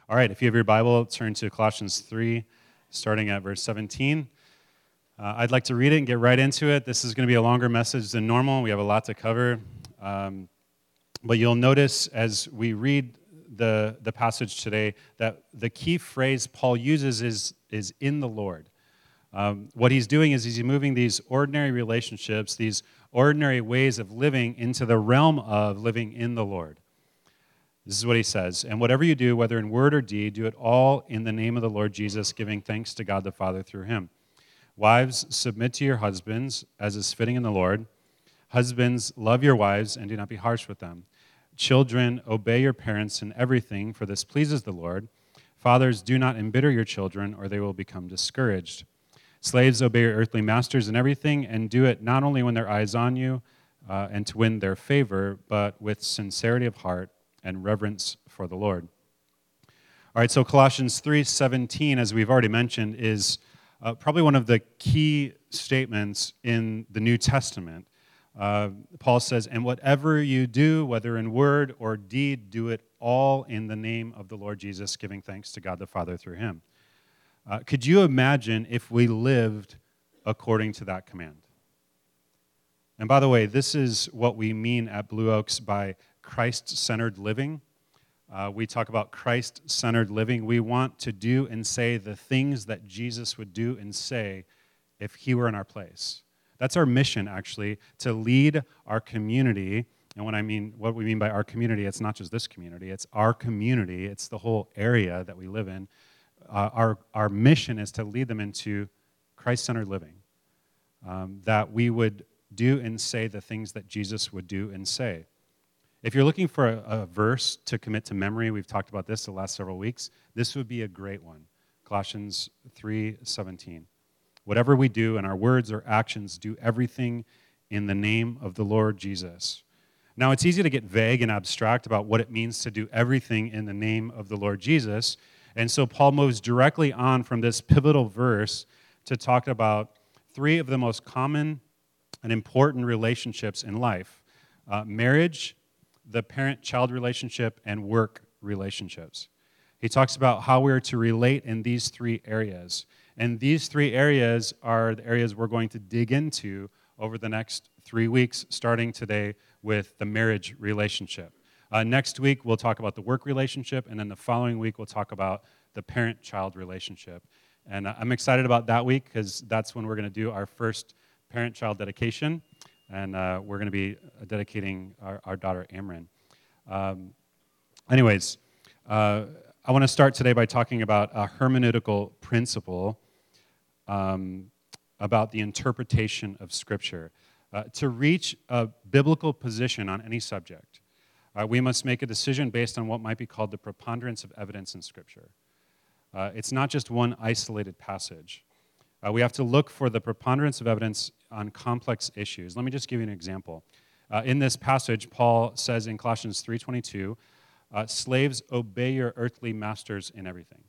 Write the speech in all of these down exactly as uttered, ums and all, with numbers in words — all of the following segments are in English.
All right, if you have your Bible, turn to Colossians three, starting at verse seventeen. Uh, I'd like to read it and get right into it. This is going to be a longer message than normal. We have a lot to cover. Um, but you'll notice as we read the, the passage today that the key phrase Paul uses is, is in the Lord. Um, what he's doing is he's moving these ordinary relationships, these ordinary ways of living into the realm of living in the Lord. This is what he says, and whatever you do, whether in word or deed, do it all in the name of the Lord Jesus, giving thanks to God the Father through him. Wives, submit to your husbands, as is fitting in the Lord. Husbands, love your wives, and do not be harsh with them. Children, obey your parents in everything, for this pleases the Lord. Fathers, do not embitter your children, or they will become discouraged. Slaves, obey your earthly masters in everything, and do it not only when their eye is on you, uh, and to win their favor, but with sincerity of heart, and reverence for the Lord. All right, so Colossians three seventeen, as we've already mentioned, is uh, probably one of the key statements in the New Testament. Uh, Paul says, and whatever you do, whether in word or deed, do it all in the name of the Lord Jesus, giving thanks to God the Father through him. Uh, could you imagine if we lived according to that command? And by the way, this is what we mean at Blue Oaks by Christ-centered living. Uh, we talk about Christ-centered living. We want to do and say the things that Jesus would do and say if he were in our place. That's our mission, actually, to lead our community. And when I mean, what we mean by our community, it's not just this community. It's our community. It's the whole area that we live in. Uh, our, our mission is to lead them into Christ-centered living, um, that we would do and say the things that Jesus would do and say. If you're looking for a, a verse to commit to memory, we've talked about this the last several weeks, this would be a great one. Colossians three seventeen. Whatever we do in our words or actions, do everything in the name of the Lord Jesus. Now, it's easy to get vague and abstract about what it means to do everything in the name of the Lord Jesus. And so Paul moves directly on from this pivotal verse to talk about three of the most common and important relationships in life: uh, marriage, the parent-child relationship, and work relationships. He talks about how we are to relate in these three areas. And these three areas are the areas we're going to dig into over the next three weeks, starting today with the marriage relationship. Uh, next week, we'll talk about the work relationship, and then the following week, we'll talk about the parent-child relationship. And uh, I'm excited about that week because that's when we're going to do our first parent-child dedication. And uh, we're going to be dedicating our, our daughter, Amran. Um, anyways, uh, I want to start today by talking about a hermeneutical principle um, about the interpretation of Scripture. Uh, to reach a biblical position on any subject, uh, we must make a decision based on what might be called the preponderance of evidence in Scripture. Uh, it's not just one isolated passage. Uh, we have to look for the preponderance of evidence on complex issues. Let me just give you an example. Uh, in this passage, Paul says in Colossians three twenty-two, uh, slaves, obey your earthly masters in everything.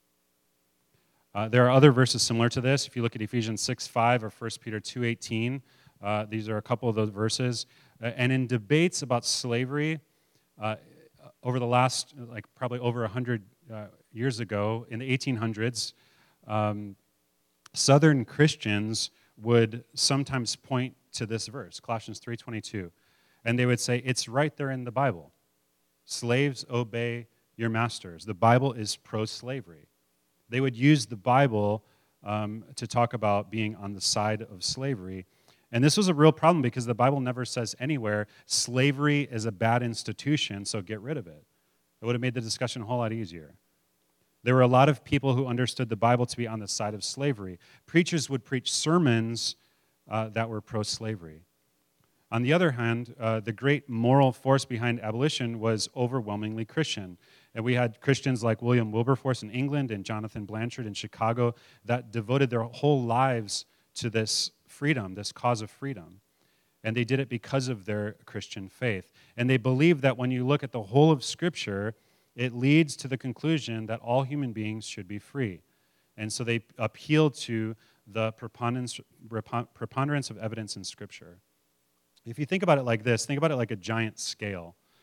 Uh, there are other verses similar to this. If you look at Ephesians six five or First Peter two eighteen, uh, these are a couple of those verses. Uh, and in debates about slavery, uh, over the last, like probably over one hundred uh, years ago, in the eighteen hundreds, um, Southern Christians would sometimes point to this verse, Colossians three twenty-two, and they would say, it's right there in the Bible. Slaves, obey your masters. The Bible is pro-slavery. They would use the Bible um, to talk about being on the side of slavery. And this was a real problem because the Bible never says anywhere, slavery is a bad institution, so get rid of it. It would have made the discussion a whole lot easier. There were a lot of people who understood the Bible to be on the side of slavery. Preachers would preach sermons uh, that were pro-slavery. On the other hand, uh, the great moral force behind abolition was overwhelmingly Christian. And we had Christians like William Wilberforce in England and Jonathan Blanchard in Chicago that devoted their whole lives to this freedom, this cause of freedom. And they did it because of their Christian faith. And they believed that when you look at the whole of Scripture, it leads to the conclusion that all human beings should be free. And so they appealed to the preponderance, preponderance of evidence in Scripture. If you think about it like this, think about it like a giant scale.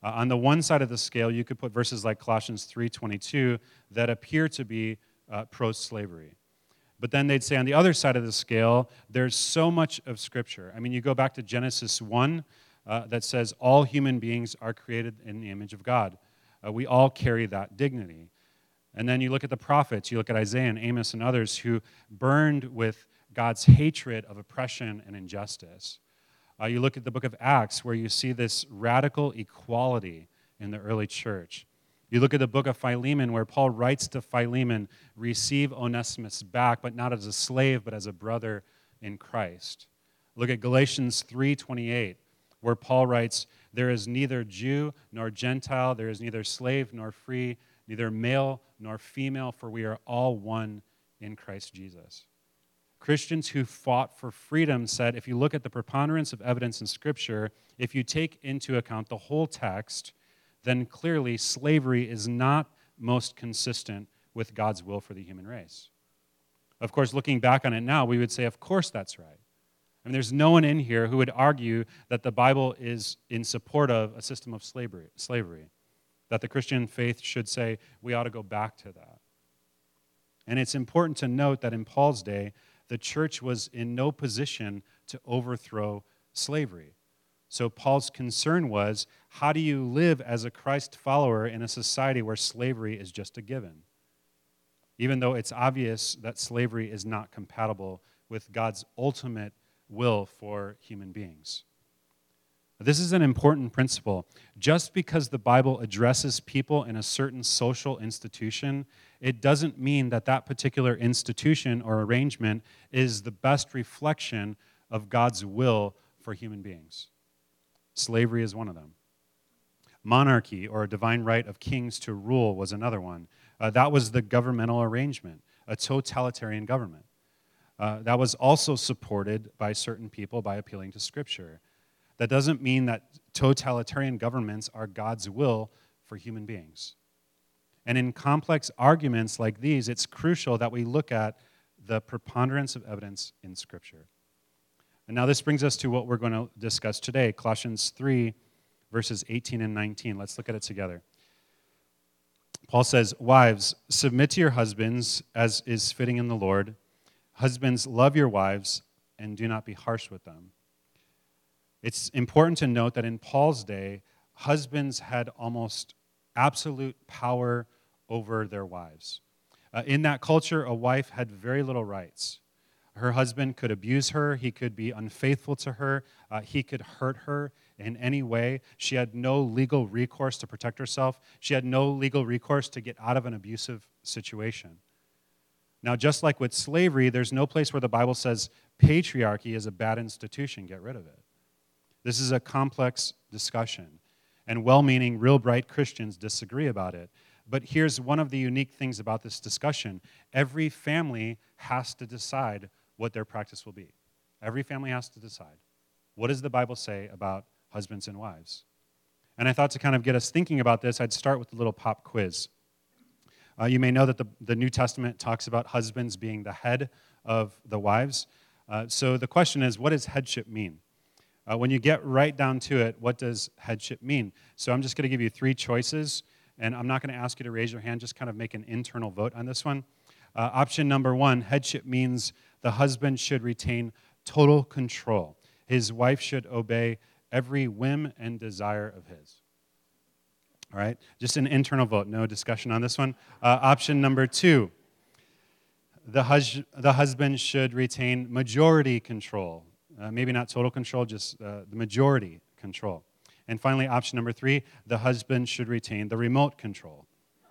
Uh, on the one side of the scale, you could put verses like Colossians three twenty-two that appear to be uh, pro-slavery. But then they'd say on the other side of the scale, there's so much of Scripture. I mean, you go back to Genesis one uh, that says all human beings are created in the image of God. Uh, we all carry that dignity. And then you look at the prophets, you look at Isaiah and Amos and others who burned with God's hatred of oppression and injustice. Uh, you look at the book of Acts where you see this radical equality in the early church. You look at the book of Philemon where Paul writes to Philemon, receive Onesimus back, but not as a slave, but as a brother in Christ. Look at Galatians three twenty-eight where Paul writes, there is neither Jew nor Gentile, there is neither slave nor free, neither male nor female, for we are all one in Christ Jesus. Christians who fought for freedom said, if you look at the preponderance of evidence in Scripture, if you take into account the whole text, then clearly slavery is not most consistent with God's will for the human race. Of course, looking back on it now, we would say, of course that's right. I mean, there's no one in here who would argue that the Bible is in support of a system of slavery, slavery, that the Christian faith should say we ought to go back to that. And it's important to note that in Paul's day, the church was in no position to overthrow slavery. So Paul's concern was, how do you live as a Christ follower in a society where slavery is just a given? Even though it's obvious that slavery is not compatible with God's ultimate will for human beings. This is an important principle. Just because the Bible addresses people in a certain social institution, it doesn't mean that that particular institution or arrangement is the best reflection of God's will for human beings. Slavery is one of them. Monarchy, or a divine right of kings to rule, was another one. Uh, that was the governmental arrangement, a totalitarian government. Uh, that was also supported by certain people by appealing to Scripture. That doesn't mean that totalitarian governments are God's will for human beings. And in complex arguments like these, it's crucial that we look at the preponderance of evidence in Scripture. And now this brings us to what we're going to discuss today, Colossians three, verses eighteen and nineteen. Let's look at it together. Paul says, wives, submit to your husbands as is fitting in the Lord. Husbands, love your wives and do not be harsh with them. It's important to note that in Paul's day, husbands had almost absolute power over their wives. Uh, in that culture, a wife had very little rights. Her husband could abuse her. He could be unfaithful to her. Uh, he could hurt her in any way. She had no legal recourse to protect herself. She had no legal recourse to get out of an abusive situation. Now, just like with slavery, there's no place where the Bible says patriarchy is a bad institution. Get rid of it. This is a complex discussion, and well-meaning, real bright Christians disagree about it. But here's one of the unique things about this discussion. Every family has to decide what their practice will be. Every family has to decide. What does the Bible say about husbands and wives? And I thought to kind of get us thinking about this, I'd start with a little pop quiz. Uh, you may know that the, the New Testament talks about husbands being the head of the wives. Uh, so the question is, what does headship mean? Uh, when you get right down to it, what does headship mean? So I'm just going to give you three choices, and I'm not going to ask you to raise your hand, just kind of make an internal vote on this one. Uh, option number one, headship means the husband should retain total control. His wife should obey every whim and desire of his. All right, just an internal vote, no discussion on this one. Uh, option number two, the, hus- the husband should retain majority control. Uh, maybe not total control, just uh, the majority control. And finally, option number three, the husband should retain the remote control.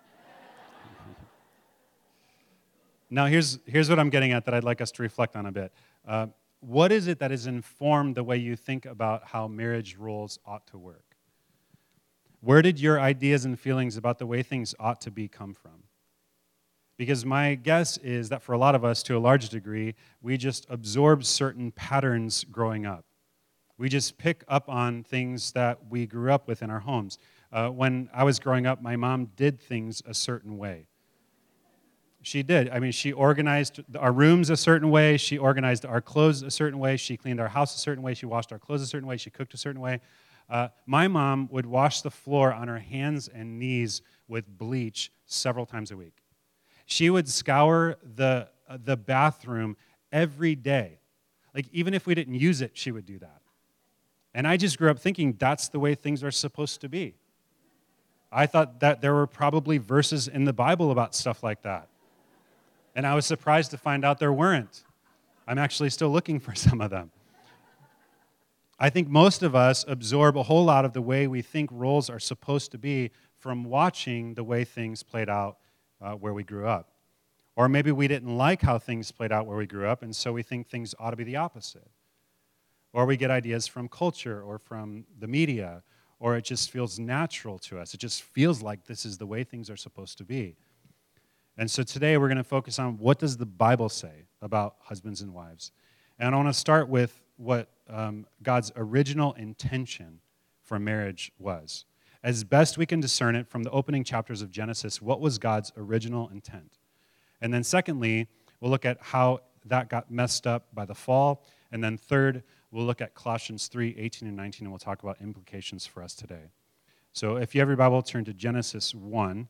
Now, here's, here's what I'm getting at that I'd like us to reflect on a bit. Uh, what is it that has informed the way you think about how marriage roles ought to work? Where did your ideas and feelings about the way things ought to be come from? Because my guess is that for a lot of us, to a large degree, we just absorb certain patterns growing up. We just pick up on things that we grew up with in our homes. Uh, when I was growing up, my mom did things a certain way. She did. I mean, she organized our rooms a certain way. She organized our clothes a certain way. She cleaned our house a certain way. She washed our clothes a certain way. She cooked a certain way. Uh, my mom would wash the floor on her hands and knees with bleach several times a week. She would scour the, uh, the bathroom every day. Like, even if we didn't use it, she would do that. And I just grew up thinking that's the way things are supposed to be. I thought that there were probably verses in the Bible about stuff like that. And I was surprised to find out there weren't. I'm actually still looking for some of them. I think most of us absorb a whole lot of the way we think roles are supposed to be from watching the way things played out uh, where we grew up. Or maybe we didn't like how things played out where we grew up, and so we think things ought to be the opposite. Or we get ideas from culture or from the media, or it just feels natural to us. It just feels like this is the way things are supposed to be. And so today we're going to focus on what does the Bible say about husbands and wives. And I want to start with what um, God's original intention for marriage was. As best we can discern it from the opening chapters of Genesis, what was God's original intent? And then secondly, we'll look at how that got messed up by the fall. And then third, we'll look at Colossians three, eighteen and nineteen, and we'll talk about implications for us today. So if you have your Bible, turn to Genesis one.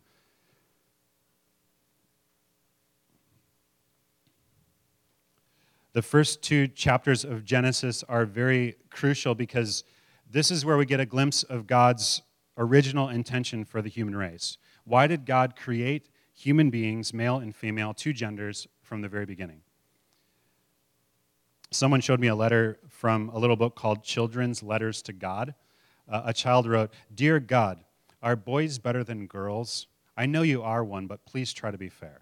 The first two chapters of Genesis are very crucial because this is where we get a glimpse of God's original intention for the human race. Why did God create human beings, male and female, two genders, from the very beginning? Someone showed me a letter from a little book called Children's Letters to God. Uh, a child wrote, "Dear God, are boys better than girls? I know you are one, but please try to be fair."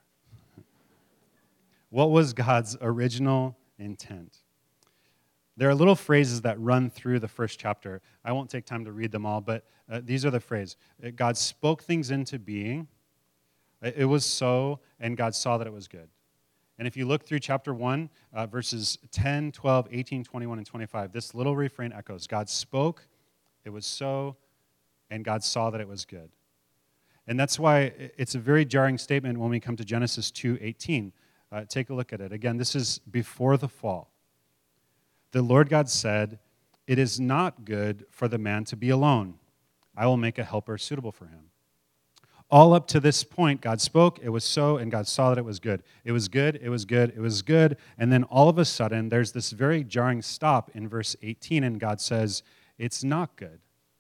What was God's original intent? There are little phrases that run through the first chapter. I won't take time to read them all, but uh, these are the phrases. God spoke things into being. It was so, and God saw that it was good. And if you look through chapter one, uh, verses ten, twelve, eighteen, twenty-one, and twenty-five, this little refrain echoes. God spoke, it was so, and God saw that it was good. And that's why it's a very jarring statement when we come to Genesis two eighteen. Uh, take a look at it. Again, this is before the fall. The Lord God said, "It is not good for the man to be alone. I will make a helper suitable for him." All up to this point, God spoke, it was so, and God saw that it was good. It was good, it was good, it was good, and then all of a sudden, there's this very jarring stop in verse eighteen, and God says, it's not good.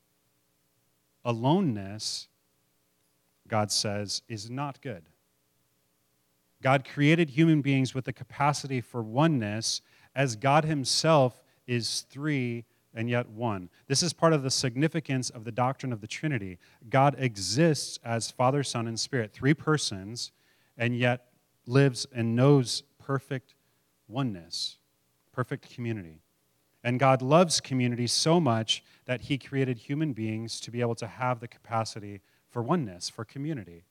Aloneness, God says, is not good. God created human beings with the capacity for oneness, as God himself is three and yet one. This is part of the significance of the doctrine of the Trinity. God exists as Father, Son, and Spirit, three persons, and yet lives and knows perfect oneness, perfect community. And God loves community so much that he created human beings to be able to have the capacity for oneness, for community.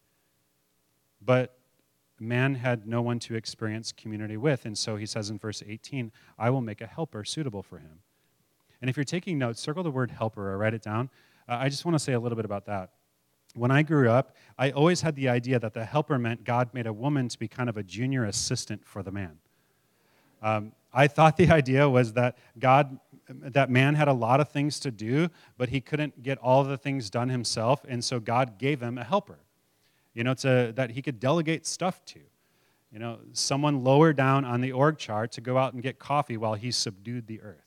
But man had no one to experience community with, and so he says in verse eighteen, "I will make a helper suitable for him." And if you're taking notes, circle the word helper or write it down. Uh, I just want to say a little bit about that. When I grew up, I always had the idea that the helper meant God made a woman to be kind of a junior assistant for the man. Um, I thought the idea was that God, that man had a lot of things to do, but he couldn't get all the things done himself, and so God gave him a helper, you know, to, that he could delegate stuff to. You know, someone lower down on the org chart to go out and get coffee while he subdued the earth.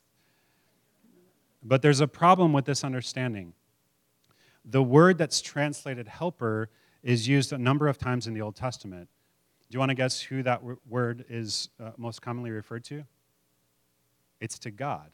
But there's a problem with this understanding. The word that's translated helper is used a number of times in the Old Testament. Do you want to guess who that w- word is uh, most commonly referred to? It's to God.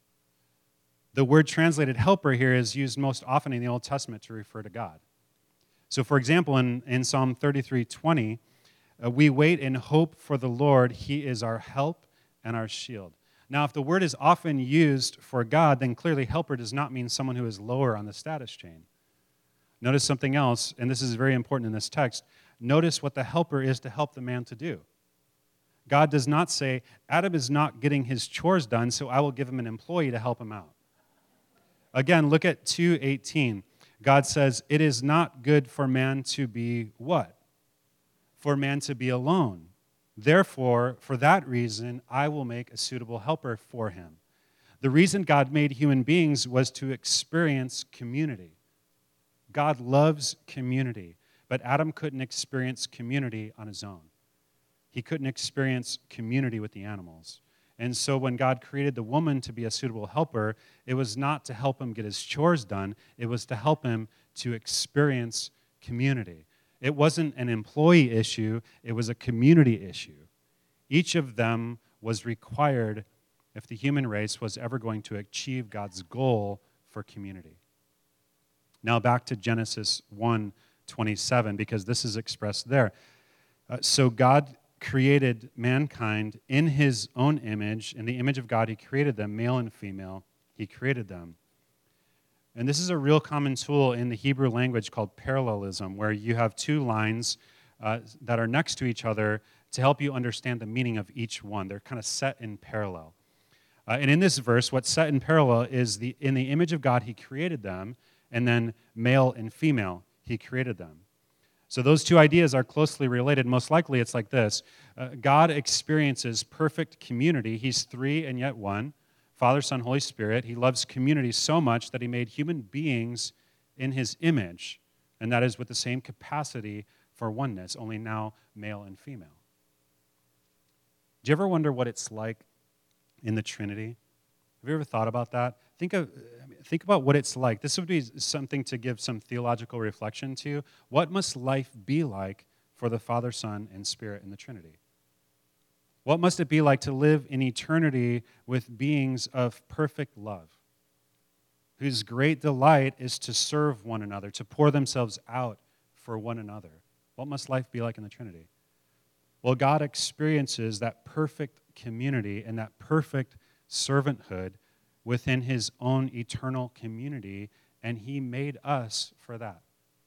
The word translated helper here is used most often in the Old Testament to refer to God. So for example, in, in Psalm thirty-three twenty, uh, we wait in hope for the Lord. He is our help and our shield. Now, if the word is often used for God, then clearly helper does not mean someone who is lower on the status chain. Notice something else, and this is very important in this text. Notice what the helper is to help the man to do. God does not say, Adam is not getting his chores done, so I will give him an employee to help him out. Again, look at two eighteen. God says, it is not good for man to be what? For man to be alone. Therefore, for that reason, I will make a suitable helper for him. The reason God made human beings was to experience community. God loves community, but Adam couldn't experience community on his own. He couldn't experience community with the animals. And so when God created the woman to be a suitable helper, it was not to help him get his chores done. It was to help him to experience community. It wasn't an employee issue. It was a community issue. Each of them was required if the human race was ever going to achieve God's goal for community. Now back to Genesis one twenty-seven, because this is expressed there. Uh, so God created mankind in his own image. In the image of God, he created them, male and female. He created them. And this is a real common tool in the Hebrew language called parallelism, where you have two lines uh, that are next to each other to help you understand the meaning of each one. They're kind of set in parallel. Uh, and in this verse, what's set in parallel is the in the image of God, he created them, and then male and female, he created them. So those two ideas are closely related. Most likely it's like this. Uh, God experiences perfect community. He's three and yet one. Father, Son, Holy Spirit. He loves community so much that he made human beings in his image, and that is with the same capacity for oneness, only now male and female. Do you ever wonder what it's like in the Trinity? Have you ever thought about that? Think of, think about what it's like. This would be something to give some theological reflection to. What must life be like for the Father, Son, and Spirit in the Trinity? What must it be like to live in eternity with beings of perfect love, whose great delight is to serve one another, to pour themselves out for one another? What must life be like in the Trinity? Well, God experiences that perfect community and that perfect servanthood within his own eternal community, and he made us for that.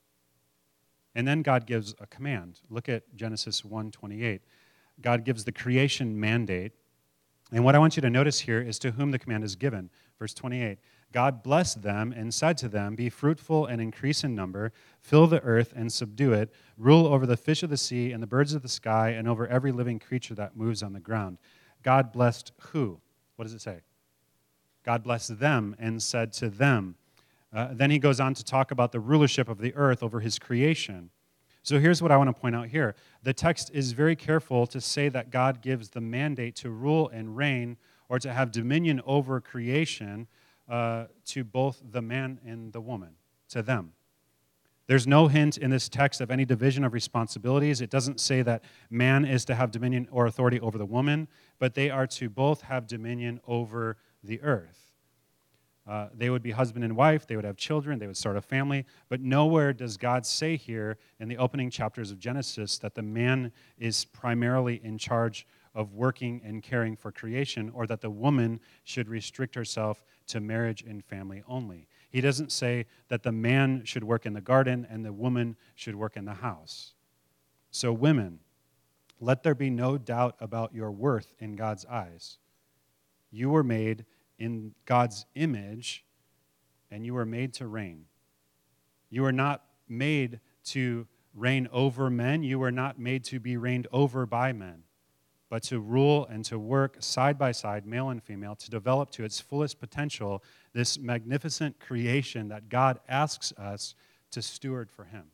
And then God gives a command. Look at Genesis one twenty-eight. God gives the creation mandate. And what I want you to notice here is to whom the command is given. Verse twenty-eight, God blessed them and said to them, be fruitful and increase in number, fill the earth and subdue it, rule over the fish of the sea and the birds of the sky and over every living creature that moves on the ground. God blessed who? What does it say? God blessed them and said to them. Uh, then he goes on to talk about the rulership of the earth over his creation. So here's what I want to point out here. The text is very careful to say that God gives the mandate to rule and reign or to have dominion over creation uh, to both the man and the woman, to them. There's no hint in this text of any division of responsibilities. It doesn't say that man is to have dominion or authority over the woman, but they are to both have dominion over the earth. Uh, they would be husband and wife, they would have children, they would start a family, but nowhere does God say here in the opening chapters of Genesis that the man is primarily in charge of working and caring for creation, or that the woman should restrict herself to marriage and family only. He doesn't say that the man should work in the garden and the woman should work in the house. So women, let there be no doubt about your worth in God's eyes. You were made in God's image, and you were made to reign. You were not made to reign over men. You were not made to be reigned over by men, but to rule and to work side by side, male and female, to develop to its fullest potential this magnificent creation that God asks us to steward for him.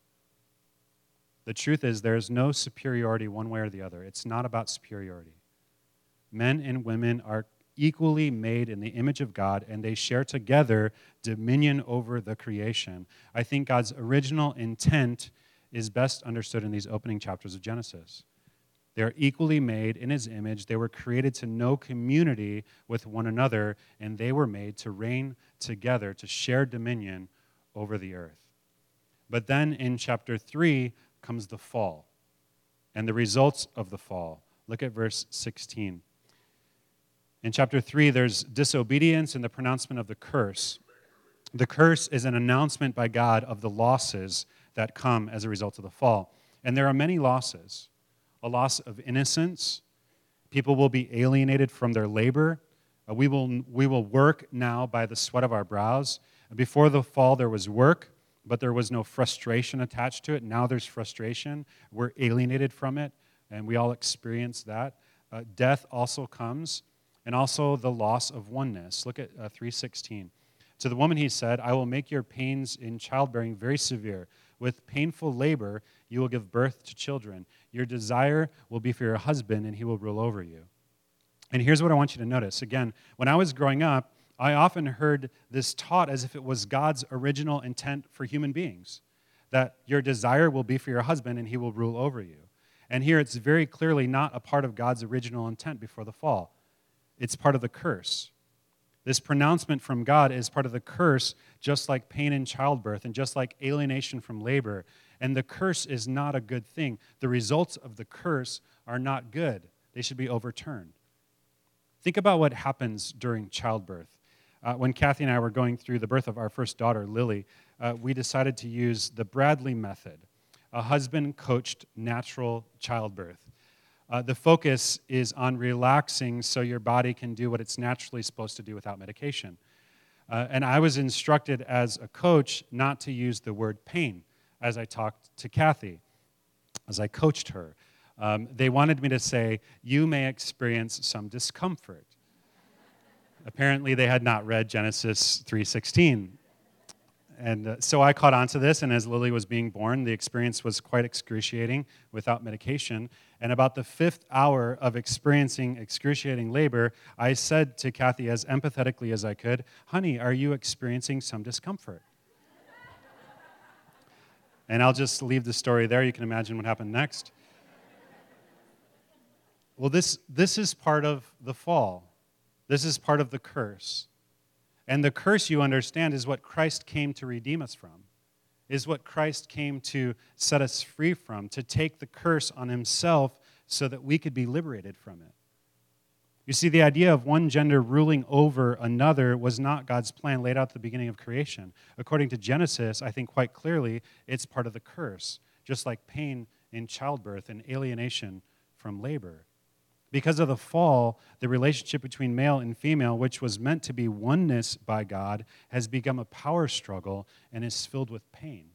The truth is, there is no superiority one way or the other. It's not about superiority. Men and women are equally made in the image of God, and they share together dominion over the creation. I think God's original intent is best understood in these opening chapters of Genesis. They're equally made in his image. They were created to know community with one another, and they were made to reign together, to share dominion over the earth. But then in chapter three comes the fall and the results of the fall. Look at verse sixteen. In chapter three, there's disobedience and the pronouncement of the curse. The curse is an announcement by God of the losses that come as a result of the fall. And there are many losses. A loss of innocence. People will be alienated from their labor. Uh, we will, we will work now by the sweat of our brows. Before the fall, there was work, but there was no frustration attached to it. Now there's frustration. We're alienated from it, and we all experience that. Uh, death also comes. and also the loss of oneness. Look at uh, three sixteen. To the woman he said, I will make your pains in childbearing very severe. With painful labor you will give birth to children. Your desire will be for your husband, and he will rule over you. And here's what I want you to notice. Again, when I was growing up, I often heard this taught as if it was God's original intent for human beings, that your desire will be for your husband, and he will rule over you. And here it's very clearly not a part of God's original intent before the fall. It's part of the curse. This pronouncement from God is part of the curse, just like pain in childbirth and just like alienation from labor. And the curse is not a good thing. The results of the curse are not good. They should be overturned. Think about what happens during childbirth. Uh, when Kathy and I were going through the birth of our first daughter, Lily, uh, we decided to use the Bradley method, a husband-coached natural childbirth. Uh, the focus is on relaxing so your body can do what it's naturally supposed to do without medication. Uh, and I was instructed as a coach not to use the word pain as I talked to Kathy, as I coached her. Um, they wanted me to say, you may experience some discomfort. Apparently, they had not read Genesis three sixteen. And uh, so I caught on to this, and as Lily was being born, the experience was quite excruciating without medication. And about the fifth hour of experiencing excruciating labor, I said to Kathy as empathetically as I could, honey, are you experiencing some discomfort? And I'll just leave the story there. You can imagine what happened next. Well, this, this is part of the fall. This is part of the curse. And the curse, you understand, is what Christ came to redeem us from, is what Christ came to set us free from, to take the curse on himself so that we could be liberated from it. You see, the idea of one gender ruling over another was not God's plan laid out at the beginning of creation. According to Genesis, I think quite clearly, it's part of the curse, just like pain in childbirth and alienation from labor. Because of the fall, the relationship between male and female, which was meant to be oneness by God, has become a power struggle and is filled with pain.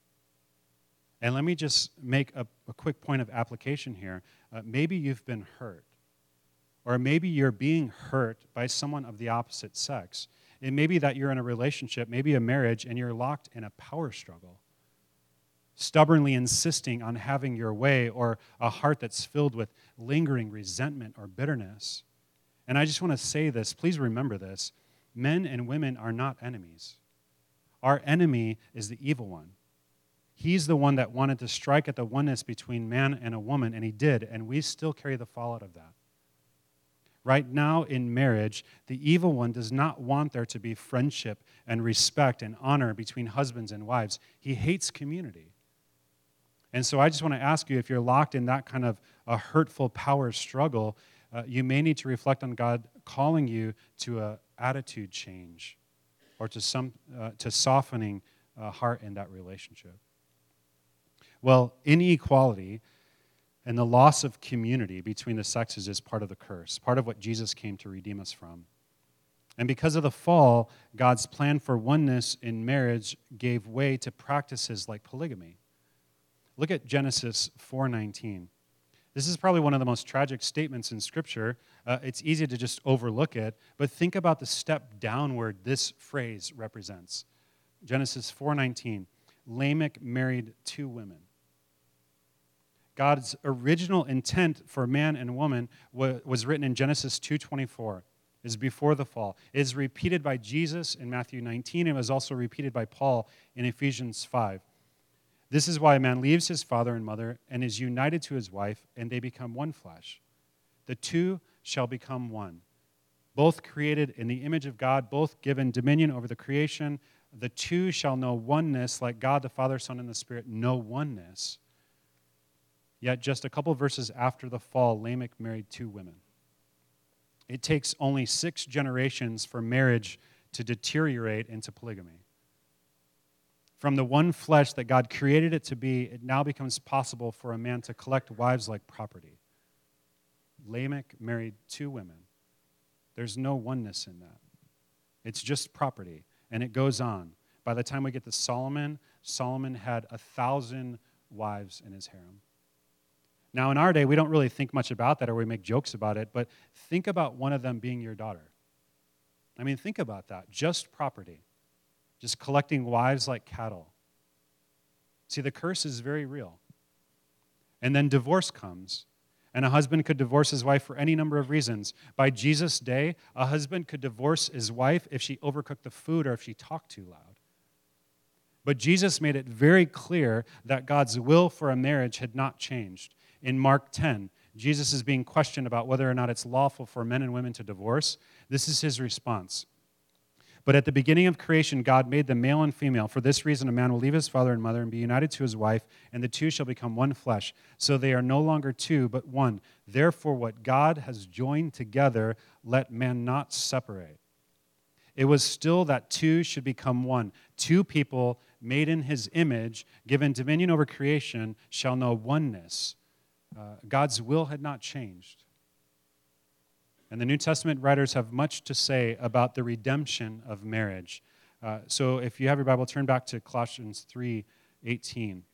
And let me just make a, a quick point of application here. Uh, maybe you've been hurt, or maybe you're being hurt by someone of the opposite sex. It may be that you're in a relationship, maybe a marriage, and you're locked in a power struggle, stubbornly insisting on having your way, or a heart that's filled with lingering resentment or bitterness. And I just want to say this, please remember this. Men and women are not enemies. Our enemy is the evil one. He's the one that wanted to strike at the oneness between man and a woman, and he did, and we still carry the fallout of that. Right now in marriage, the evil one does not want there to be friendship and respect and honor between husbands and wives. He hates community. And so I just want to ask you, if you're locked in that kind of a hurtful power struggle, uh, you may need to reflect on God calling you to an attitude change or to some uh, to softening uh, heart in that relationship. Well, inequality and the loss of community between the sexes is part of the curse, part of what Jesus came to redeem us from. And because of the fall, God's plan for oneness in marriage gave way to practices like polygamy. Look at Genesis four nineteen. This is probably one of the most tragic statements in Scripture. Uh, it's easy to just overlook it, but think about the step downward this phrase represents. Genesis four nineteen, Lamech married two women. God's original intent for man and woman was written in Genesis two twenty-four. Is before the fall. It is repeated by Jesus in Matthew nineteen. It was also repeated by Paul in Ephesians five. This is why a man leaves his father and mother and is united to his wife, and they become one flesh. The two shall become one. Both created in the image of God, both given dominion over the creation. The two shall know oneness, like God, the Father, Son, and the Spirit know oneness. Yet just a couple verses after the fall, Lamech married two women. It takes only six generations for marriage to deteriorate into polygamy. From the one flesh that God created it to be, it now becomes possible for a man to collect wives like property. Lamech married two women. There's no oneness in that. It's just property, and it goes on. By the time we get to Solomon, Solomon had a thousand wives in his harem. Now, in our day, we don't really think much about that or we make jokes about it, but think about one of them being your daughter. I mean, think about that. Just property, just collecting wives like cattle. See, the curse is very real. And then divorce comes. And a husband could divorce his wife for any number of reasons. By Jesus' day, a husband could divorce his wife if she overcooked the food or if she talked too loud. But Jesus made it very clear that God's will for a marriage had not changed. In Mark ten, Jesus is being questioned about whether or not it's lawful for men and women to divorce. This is his response. But at the beginning of creation, God made them male and female. For this reason, a man will leave his father and mother and be united to his wife, and the two shall become one flesh. So they are no longer two, but one. Therefore, what God has joined together, let man not separate. It was still that two should become one. Two people made in his image, given dominion over creation, shall know oneness. Uh, God's will had not changed. And the New Testament writers have much to say about the redemption of marriage. Uh, so if you have your Bible, turn back to Colossians three eighteen.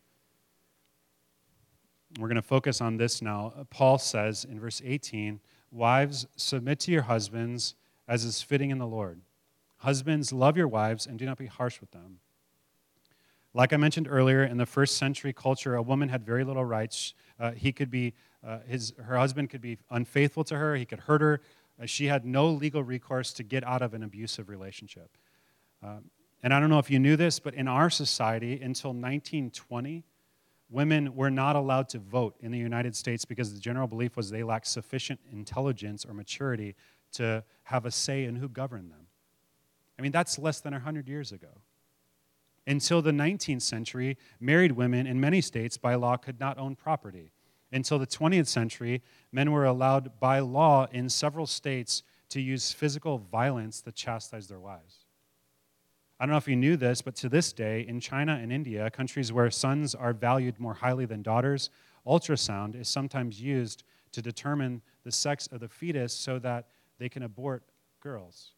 We're going to focus on this now. Paul says in verse eighteen, "Wives, submit to your husbands as is fitting in the Lord. Husbands, love your wives and do not be harsh with them." Like I mentioned earlier, in the first century culture, a woman had very little rights. Uh, he could be, uh, his, her husband could be unfaithful to her. He could hurt her. Uh, she had no legal recourse to get out of an abusive relationship. Um, and I don't know if you knew this, but in our society, until nineteen twenty, women were not allowed to vote in the United States because the general belief was they lacked sufficient intelligence or maturity to have a say in who governed them. I mean, that's less than one hundred years ago. Until the nineteenth century, married women in many states by law could not own property. Until the twentieth century, men were allowed by law in several states to use physical violence to chastise their wives. I don't know if you knew this, but to this day, in China and India, countries where sons are valued more highly than daughters, ultrasound is sometimes used to determine the sex of the fetus so that they can abort girls.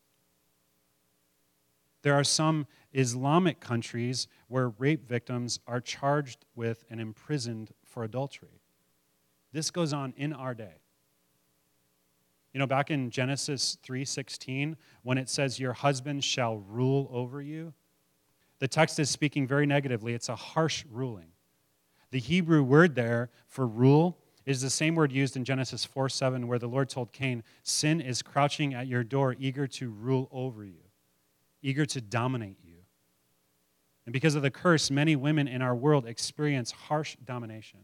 There are some Islamic countries where rape victims are charged with and imprisoned for adultery. This goes on in our day. You know, back in Genesis three sixteen, when it says, "Your husband shall rule over you," the text is speaking very negatively. It's a harsh ruling. The Hebrew word there for rule is the same word used in Genesis four seven, where the Lord told Cain, "Sin is crouching at your door, eager to rule over you, eager to dominate you." And because of the curse, many women in our world experience harsh domination.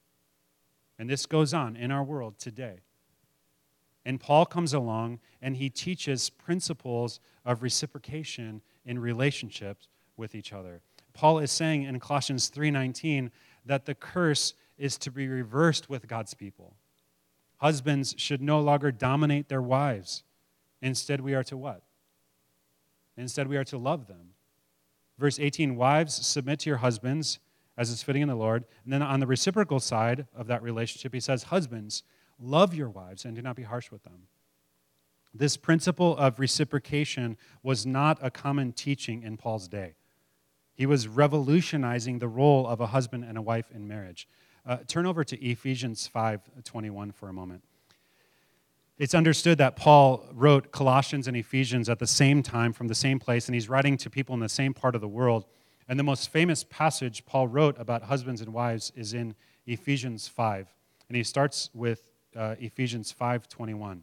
And this goes on in our world today. And Paul comes along and he teaches principles of reciprocation in relationships with each other. Paul is saying in Colossians three nineteen that the curse is to be reversed with God's people. Husbands should no longer dominate their wives. Instead, we are to what? Instead, we are to love them. Verse eighteen, "Wives, submit to your husbands as is fitting in the Lord." And then on the reciprocal side of that relationship, he says, "Husbands, love your wives and do not be harsh with them." This principle of reciprocation was not a common teaching in Paul's day. He was revolutionizing the role of a husband and a wife in marriage. Uh, turn over to Ephesians five twenty-one for a moment. It's understood that Paul wrote Colossians and Ephesians at the same time from the same place, and he's writing to people in the same part of the world. And the most famous passage Paul wrote about husbands and wives is in Ephesians five. And he starts with uh, Ephesians five twenty-one.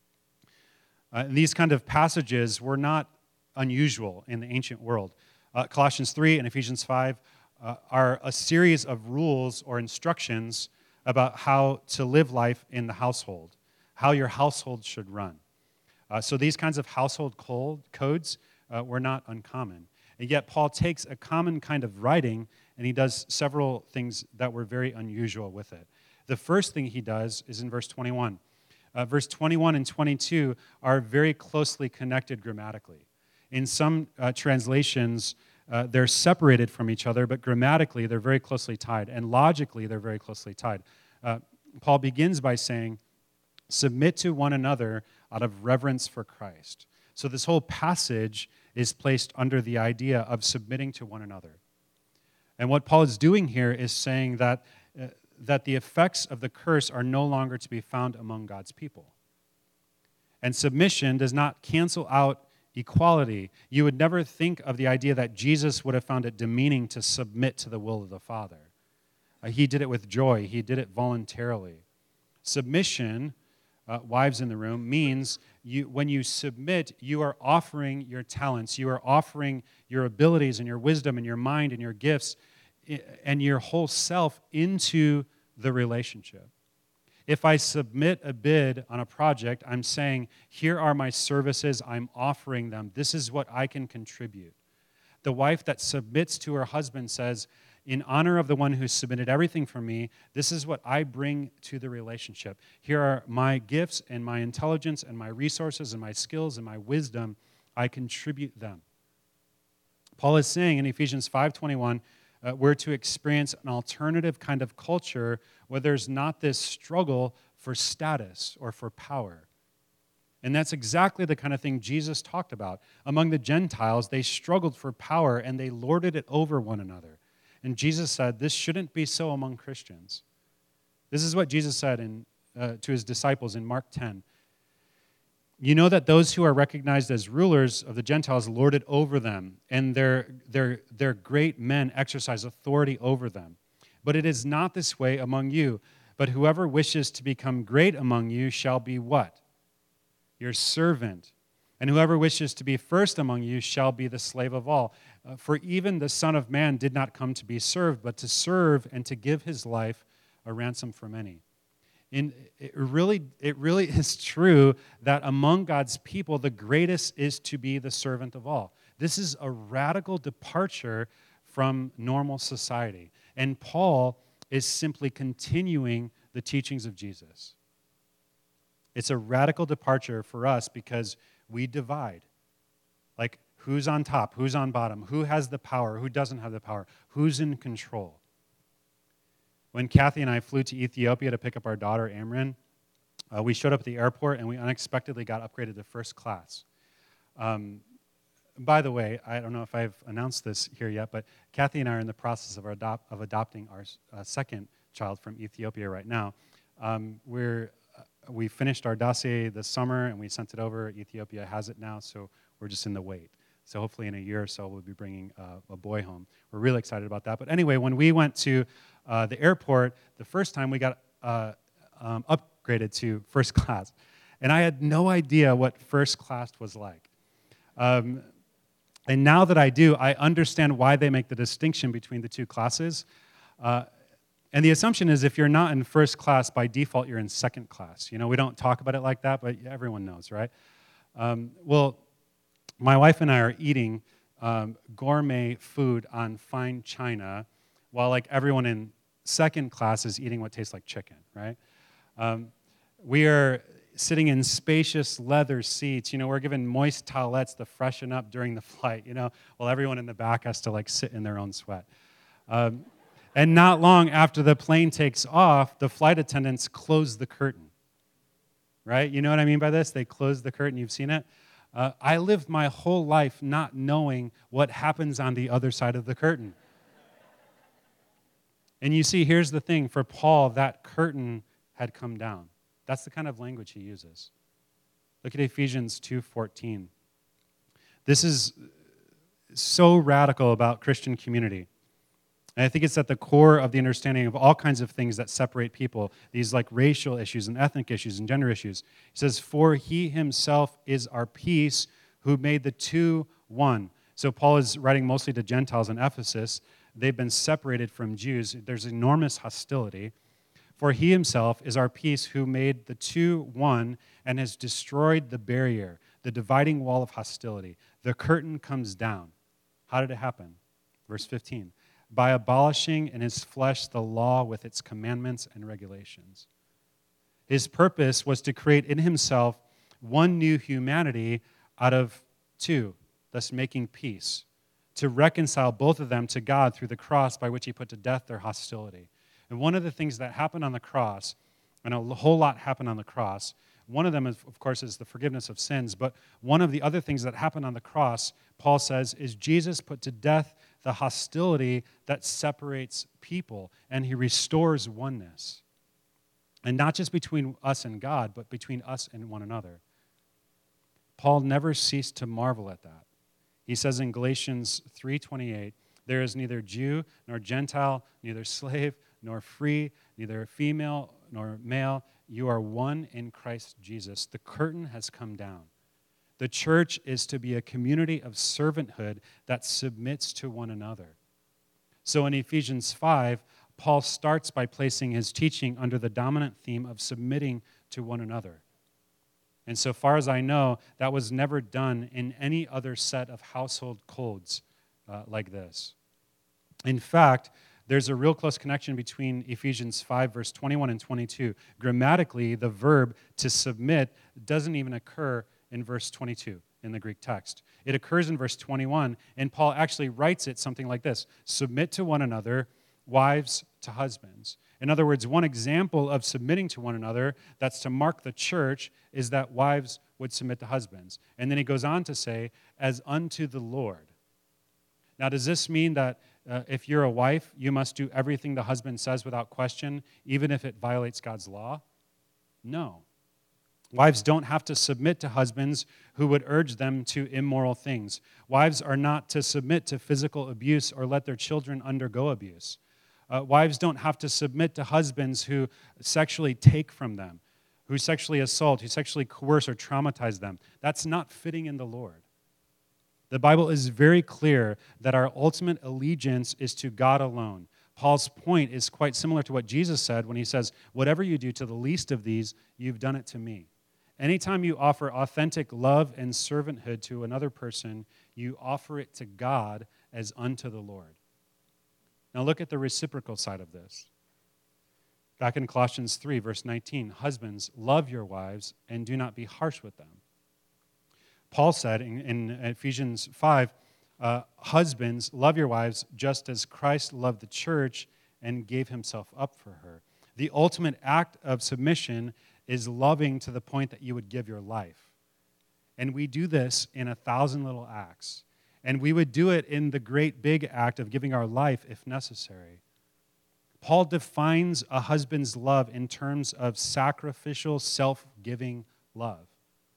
Uh, these kind of passages were not unusual in the ancient world. Uh, Colossians three and Ephesians five uh, are a series of rules or instructions about how to live life in the household, how your household should run. Uh, so these kinds of household codes uh, were not uncommon. And yet Paul takes a common kind of writing and he does several things that were very unusual with it. The first thing he does is in verse twenty-one. Uh, verse twenty-one and twenty-two are very closely connected grammatically. In some uh, translations, uh, they're separated from each other, but grammatically they're very closely tied, and logically they're very closely tied. Uh, Paul begins by saying, "Submit to one another out of reverence for Christ." So this whole passage is placed under the idea of submitting to one another. And what Paul is doing here is saying that uh, that the effects of the curse are no longer to be found among God's people. And submission does not cancel out equality. You would never think of the idea that Jesus would have found it demeaning to submit to the will of the Father. Uh, he did it with joy. He did it voluntarily. Submission, uh, wives in the room, means you, when you submit, you are offering your talents, you are offering your abilities and your wisdom and your mind and your gifts and your whole self into the relationship. If I submit a bid on a project, I'm saying, here are my services, I'm offering them. This is what I can contribute. The wife that submits to her husband says, in honor of the one who submitted everything for me, this is what I bring to the relationship. Here are my gifts and my intelligence and my resources and my skills and my wisdom. I contribute them. Paul is saying in Ephesians five twenty-one, Uh, we're to experience an alternative kind of culture where there's not this struggle for status or for power. And that's exactly the kind of thing Jesus talked about. Among the Gentiles, they struggled for power and they lorded it over one another. And Jesus said, this shouldn't be so among Christians. This is what Jesus said in, uh, to his disciples in Mark ten. You know that those who are recognized as rulers of the Gentiles lord it over them, and their, their, their great men exercise authority over them. But it is not this way among you. But whoever wishes to become great among you shall be what? Your servant. And whoever wishes to be first among you shall be the slave of all. Uh, for even the Son of Man did not come to be served, but to serve and to give his life a ransom for many. And it really, it really is true that among God's people, the greatest is to be the servant of all. This is a radical departure from normal society. And Paul is simply continuing the teachings of Jesus. It's a radical departure for us because we divide. Like, who's on top? Who's on bottom? Who has the power? Who doesn't have the power? Who's in control? When Kathy and I flew to Ethiopia to pick up our daughter, Amrin, uh, we showed up at the airport and we unexpectedly got upgraded to first class. Um, by the way, I don't know if I've announced this here yet, but Kathy and I are in the process of, our adopt, of adopting our uh, second child from Ethiopia right now. Um, we're, uh, we finished our dossier this summer and we sent it over. Ethiopia has it now, so we're just in the wait. So hopefully in a year or so, we'll be bringing uh, a boy home. We're really excited about that. But anyway, when we went to uh, the airport, the first time we got uh, um, upgraded to first class. And I had no idea what first class was like. Um, and now that I do, I understand why they make the distinction between the two classes. Uh, and the assumption is if you're not in first class, by default, you're in second class. You know, we don't talk about it like that, but everyone knows, right? Um, well, my wife and I are eating um, gourmet food on fine china while like everyone in second class is eating what tastes like chicken, right? Um, we are sitting in spacious leather seats. You know, we're given moist towelettes to freshen up during the flight, you know, while everyone in the back has to like sit in their own sweat. Um, and not long after the plane takes off, the flight attendants close the curtain, right? You know what I mean by this? They close the curtain. You've seen it? Uh, I lived my whole life not knowing what happens on the other side of the curtain. And you see, here's the thing. For Paul, that curtain had come down. That's the kind of language he uses. Look at Ephesians two fourteen. This is so radical about Christian community. And I think it's at the core of the understanding of all kinds of things that separate people, these like racial issues and ethnic issues and gender issues. He says, for he himself is our peace, who made the two one. So Paul is writing mostly to Gentiles in Ephesus. They've been separated from Jews. There's enormous hostility. For he himself is our peace, who made the two one and has destroyed the barrier, the dividing wall of hostility. The curtain comes down. How did it happen? Verse fifteen. By abolishing in his flesh the law with its commandments and regulations. His purpose was to create in himself one new humanity out of two, thus making peace, to reconcile both of them to God through the cross by which he put to death their hostility. And one of the things that happened on the cross, and a whole lot happened on the cross, one of them, is, of course, is the forgiveness of sins, but one of the other things that happened on the cross, Paul says, is Jesus put to death the hostility that separates people, and he restores oneness. And not just between us and God, but between us and one another. Paul never ceased to marvel at that. He says in Galatians three twenty-eight, there is neither Jew nor Gentile, neither slave nor free, neither female nor male. You are one in Christ Jesus. The curtain has come down. The church is to be a community of servanthood that submits to one another. So in Ephesians five, Paul starts by placing his teaching under the dominant theme of submitting to one another. And so far as I know, that was never done in any other set of household codes uh, like this. In fact, there's a real close connection between Ephesians five, verse twenty-one and twenty-two. Grammatically, the verb to submit doesn't even occur in verse twenty-two in the Greek text. It occurs in verse twenty-one, and Paul actually writes it something like this: submit to one another, wives to husbands. In other words, one example of submitting to one another that's to mark the church is that wives would submit to husbands. And then he goes on to say, as unto the Lord. Now, does this mean that uh, if you're a wife, you must do everything the husband says without question, even if it violates God's law? No. Wives don't have to submit to husbands who would urge them to immoral things. Wives are not to submit to physical abuse or let their children undergo abuse. Uh, wives don't have to submit to husbands who sexually take from them, who sexually assault, who sexually coerce or traumatize them. That's not fitting in the Lord. The Bible is very clear that our ultimate allegiance is to God alone. Paul's point is quite similar to what Jesus said when he says, whatever you do to the least of these, you've done it to me. Anytime you offer authentic love and servanthood to another person, you offer it to God as unto the Lord. Now look at the reciprocal side of this. Back in Colossians three, verse nineteen, husbands, love your wives and do not be harsh with them. Paul said in, in Ephesians five, uh, husbands, love your wives just as Christ loved the church and gave himself up for her. The ultimate act of submission is loving to the point that you would give your life. And we do this in a thousand little acts. And we would do it in the great big act of giving our life if necessary. Paul defines a husband's love in terms of sacrificial, self-giving love.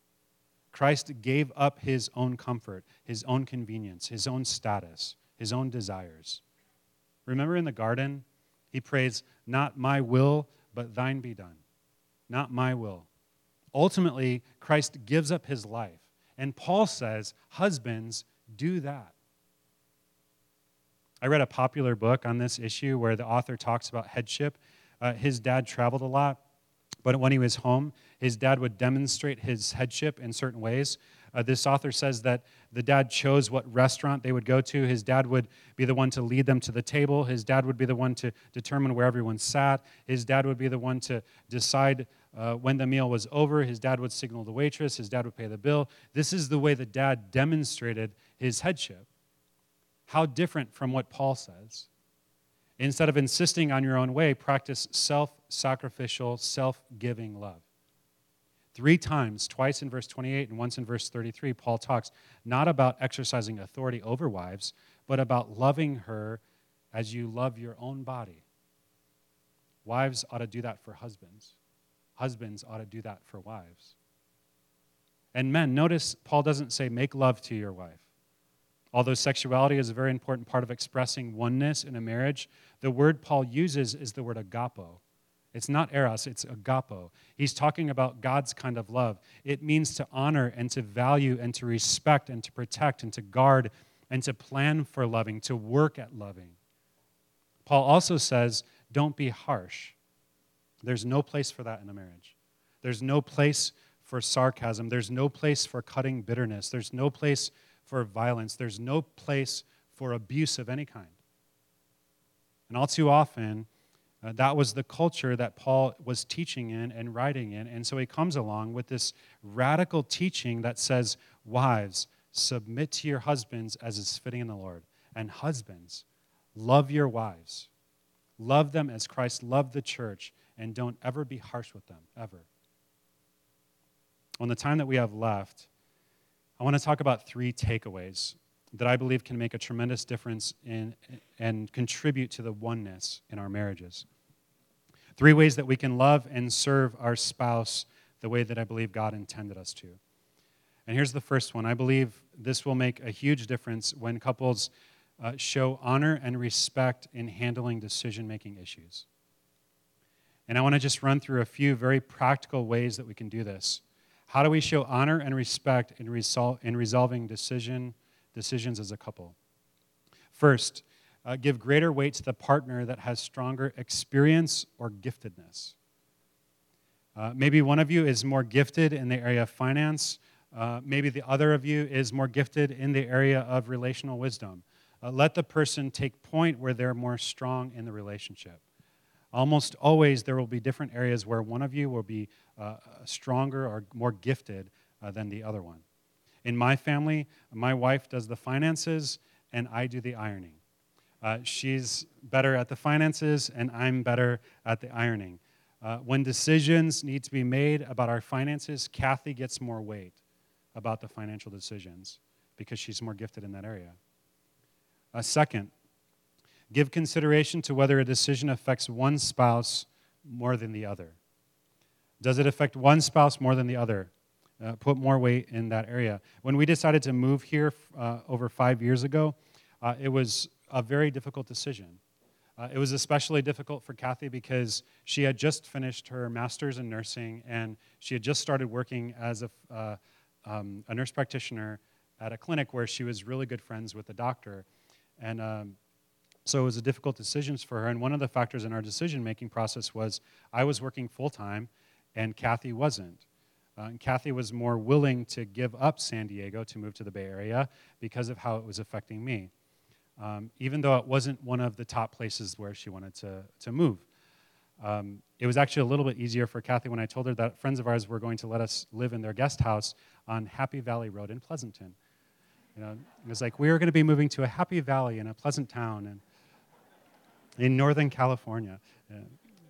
Christ gave up his own comfort, his own convenience, his own status, his own desires. Remember in the garden, he prays, not my will, but thine be done. Not my will. Ultimately, Christ gives up his life. And Paul says, husbands, do that. I read a popular book on this issue where the author talks about headship. Uh, his dad traveled a lot, but when he was home, his dad would demonstrate his headship in certain ways. Uh, this author says that the dad chose what restaurant they would go to. His dad would be the one to lead them to the table. His dad would be the one to determine where everyone sat. His dad would be the one to decide uh, when the meal was over. His dad would signal the waitress. His dad would pay the bill. This is the way the dad demonstrated his headship. How different from what Paul says. Instead of insisting on your own way, practice self-sacrificial, self-giving love. Three times, twice in verse twenty-eight and once in verse thirty-three, Paul talks not about exercising authority over wives, but about loving her as you love your own body. Wives ought to do that for husbands. Husbands ought to do that for wives. And men, notice Paul doesn't say make love to your wife. Although sexuality is a very important part of expressing oneness in a marriage, the word Paul uses is the word agapo. It's not eros, it's agapo. He's talking about God's kind of love. It means to honor and to value and to respect and to protect and to guard and to plan for loving, to work at loving. Paul also says, don't be harsh. There's no place for that in a marriage. There's no place for sarcasm. There's no place for cutting bitterness. There's no place for violence. There's no place for abuse of any kind. And all too often, uh, that was the culture that Paul was teaching in and writing in. And so he comes along with this radical teaching that says, wives, submit to your husbands as is fitting in the Lord. And husbands, love your wives. Love them as Christ loved the church, and don't ever be harsh with them, ever. On the time that we have left, I want to talk about three takeaways that I believe can make a tremendous difference in and contribute to the oneness in our marriages. Three ways that we can love and serve our spouse the way that I believe God intended us to. And here's the first one. I believe this will make a huge difference when couples uh, show honor and respect in handling decision-making issues. And I want to just run through a few very practical ways that we can do this. How do we show honor and respect in, resol- in resolving decision decisions as a couple? First, uh, give greater weight to the partner that has stronger experience or giftedness. Uh, maybe one of you is more gifted in the area of finance. Uh, maybe the other of you is more gifted in the area of relational wisdom. Uh, let the person take point where they're more strong in the relationship. Almost always there will be different areas where one of you will be uh, stronger or more gifted uh, than the other one. In my family, my wife does the finances and I do the ironing. Uh, she's better at the finances and I'm better at the ironing. Uh, when decisions need to be made about our finances, Kathy gets more weight about the financial decisions because she's more gifted in that area. Uh, second, give consideration to whether a decision affects one spouse more than the other. Does it affect one spouse more than the other? Uh, put more weight in that area. When we decided to move here uh, over five years ago, uh, it was a very difficult decision. Uh, it was especially difficult for Kathy because she had just finished her master's in nursing and she had just started working as a, uh, um, a nurse practitioner at a clinic where she was really good friends with the doctor. And um, so it was a difficult decision for her. And one of the factors in our decision-making process was I was working full-time and Kathy wasn't. Uh, and Kathy was more willing to give up San Diego to move to the Bay Area because of how it was affecting me, um, even though it wasn't one of the top places where she wanted to, to move. Um, it was actually a little bit easier for Kathy when I told her that friends of ours were going to let us live in their guest house on Happy Valley Road in Pleasanton. You know, it was like we were going to be moving to a happy valley in a pleasant town and in Northern California. Yeah.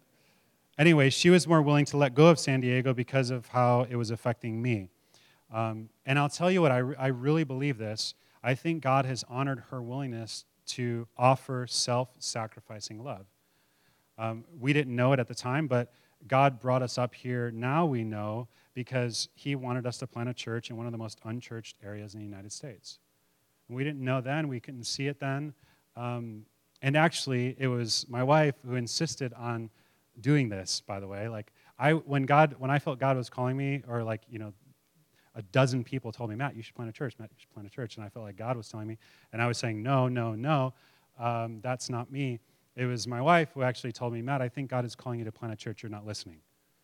Anyway, she was more willing to let go of San Diego because of how it was affecting me. Um, and I'll tell you what, I, re- I really believe this. I think God has honored her willingness to offer self-sacrificing love. Um, we didn't know it at the time, but God brought us up here. Now we know because he wanted us to plant a church in one of the most unchurched areas in the United States. We didn't know then. We couldn't see it then. Um, and actually, it was my wife who insisted on doing this, by the way. Like, I, when God, when I felt God was calling me, or like, you know, a dozen people told me, Matt, you should plant a church, Matt, you should plant a church. And I felt like God was telling me, and I was saying, no, no, no, um, that's not me. It was my wife who actually told me, Matt, I think God is calling you to plant a church, you're not listening.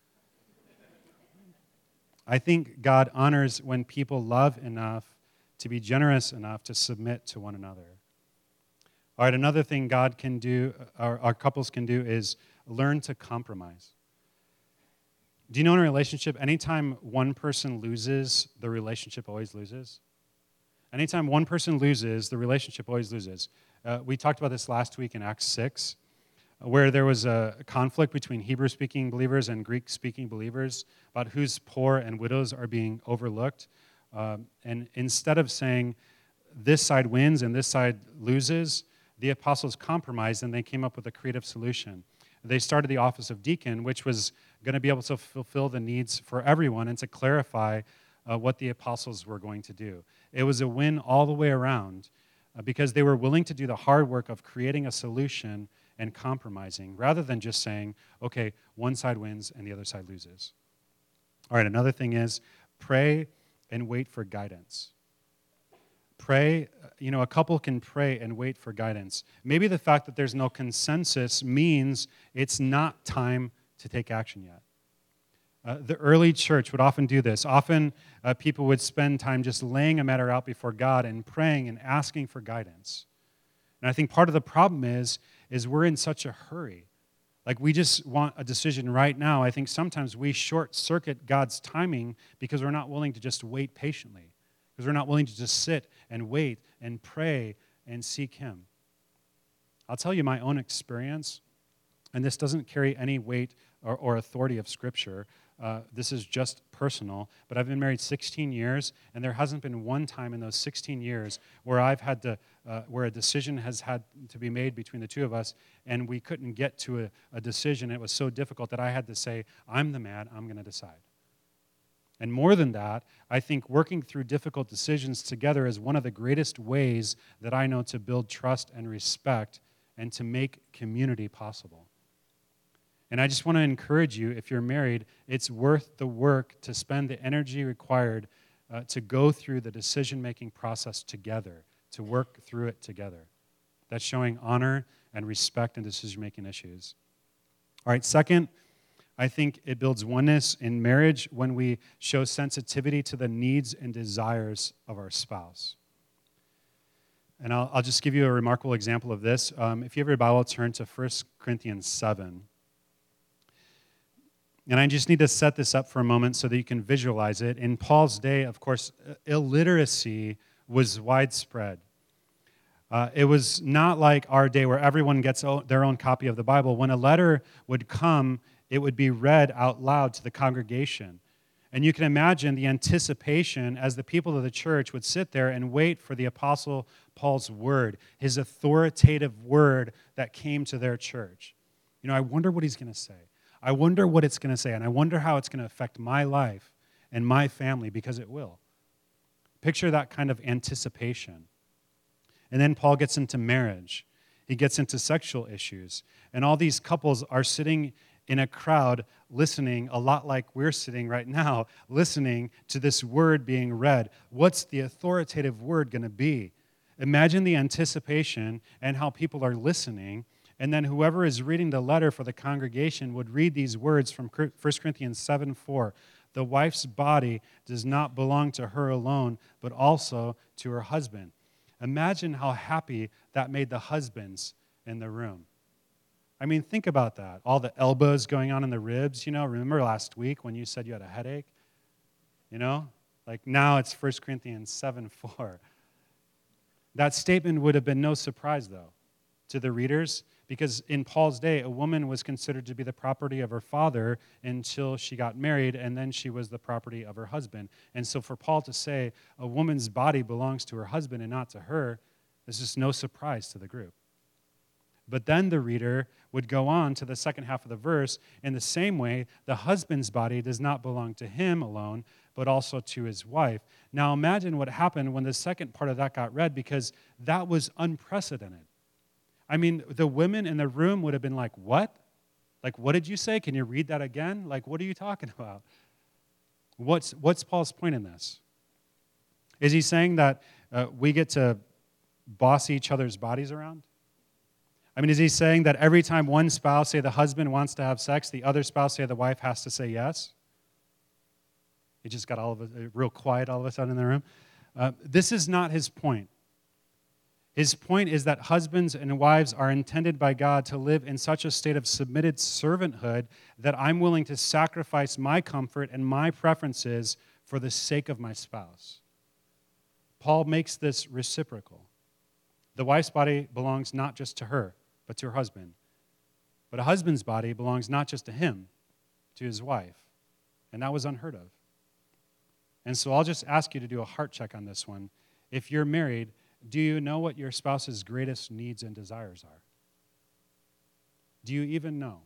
I think God honors when people love enough to be generous enough to submit to one another. All right, another thing God can do, or our couples can do, is learn to compromise. Do you know in a relationship, anytime one person loses, the relationship always loses? Anytime one person loses, the relationship always loses. Uh, we talked about this last week in Acts six, where there was a conflict between Hebrew-speaking believers and Greek-speaking believers about whose poor and widows are being overlooked. Um, and instead of saying, this side wins and this side loses, the apostles compromised and they came up with a creative solution. They started the office of deacon, which was going to be able to fulfill the needs for everyone and to clarify uh, what the apostles were going to do. It was a win all the way around uh, because they were willing to do the hard work of creating a solution and compromising rather than just saying, okay, one side wins and the other side loses. All right, another thing is pray and wait for guidance. Pray, you know, a couple can pray and wait for guidance. Maybe the fact that there's no consensus means it's not time to take action yet. Uh, the early church would often do this. Often uh, people would spend time just laying a matter out before God and praying and asking for guidance. And I think part of the problem is, is we're in such a hurry. Like we just want a decision right now. I think sometimes we short-circuit God's timing because we're not willing to just wait patiently. Because we're not willing to just sit and wait and pray and seek him. I'll tell you my own experience, and this doesn't carry any weight or, or authority of Scripture, uh, this is just personal, but I've been married sixteen years, and there hasn't been one time in those sixteen years where I've had to, uh, where a decision has had to be made between the two of us, and we couldn't get to a, a decision. It was so difficult that I had to say, I'm the man, I'm going to decide. And more than that, I think working through difficult decisions together is one of the greatest ways that I know to build trust and respect and to make community possible. And I just want to encourage you, if you're married, it's worth the work to spend the energy required uh, to go through the decision-making process together, to work through it together. That's showing honor and respect in decision-making issues. All right, second, I think it builds oneness in marriage when we show sensitivity to the needs and desires of our spouse. And I'll, I'll just give you a remarkable example of this. Um, if you have your Bible, turn to First Corinthians seven. And I just need to set this up for a moment so that you can visualize it. In Paul's day, of course, illiteracy was widespread. Uh, it was not like our day where everyone gets their own copy of the Bible. When a letter would come, it would be read out loud to the congregation. And you can imagine the anticipation as the people of the church would sit there and wait for the Apostle Paul's word, his authoritative word that came to their church. You know, I wonder what he's going to say. I wonder what it's going to say, and I wonder how it's going to affect my life and my family, because it will. Picture that kind of anticipation. And then Paul gets into marriage. He gets into sexual issues. And all these couples are sitting in a crowd listening, a lot like we're sitting right now, listening to this word being read. What's the authoritative word going to be? Imagine the anticipation and how people are listening. And then whoever is reading the letter for the congregation would read these words from First Corinthians seven four. The wife's body does not belong to her alone, but also to her husband. Imagine how happy that made the husbands in the room. I mean, think about that. All the elbows going on in the ribs, you know. Remember last week when you said you had a headache? You know? Like now it's First Corinthians seven four. That statement would have been no surprise, though, to the readers, because in Paul's day, a woman was considered to be the property of her father until she got married, and then she was the property of her husband. And so for Paul to say a woman's body belongs to her husband and not to her, is just no surprise to the group. But then the reader would go on to the second half of the verse. In the same way, the husband's body does not belong to him alone, but also to his wife. Now imagine what happened when the second part of that got read, because that was unprecedented. I mean, the women in the room would have been like, what? Like, what did you say? Can you read that again? Like, what are you talking about? What's, what's Paul's point in this? Is he saying that uh, we get to boss each other's bodies around? I mean, is he saying that every time one spouse, say the husband, wants to have sex, the other spouse, say the wife, has to say yes? It just got all of it real quiet all of a sudden in the room. Uh, this is not his point. His point is that husbands and wives are intended by God to live in such a state of submitted servanthood that I'm willing to sacrifice my comfort and my preferences for the sake of my spouse. Paul makes this reciprocal. The wife's body belongs not just to her, but to her husband. But a husband's body belongs not just to him, to his wife. And that was unheard of. And so I'll just ask you to do a heart check on this one. If you're married, do you know what your spouse's greatest needs and desires are? Do you even know?